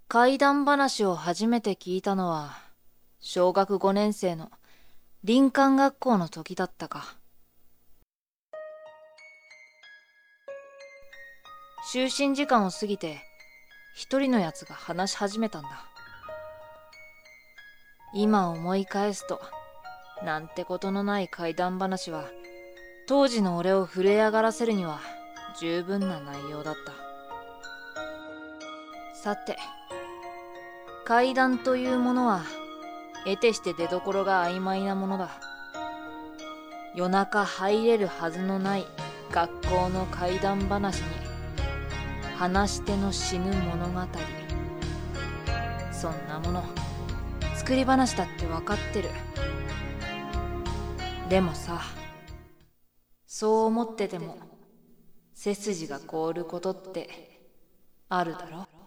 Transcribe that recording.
怪談話を初めて聞いたのは小学5年生の林間学校の時だったか。就寝時間を過ぎて一人のやつが話し始めたんだ。今思い返すと、なんてことのない怪談話は当時の俺を震え上がらせるには十分な内容だった。さて、怪談というものは得てして出どころが曖昧なものだ。夜中入れるはずのない学校の怪談話に話し手の死ぬ物語、そんなもの作り話だって分かってる。でもさ、そう思ってても背筋が凍ることってあるだろ。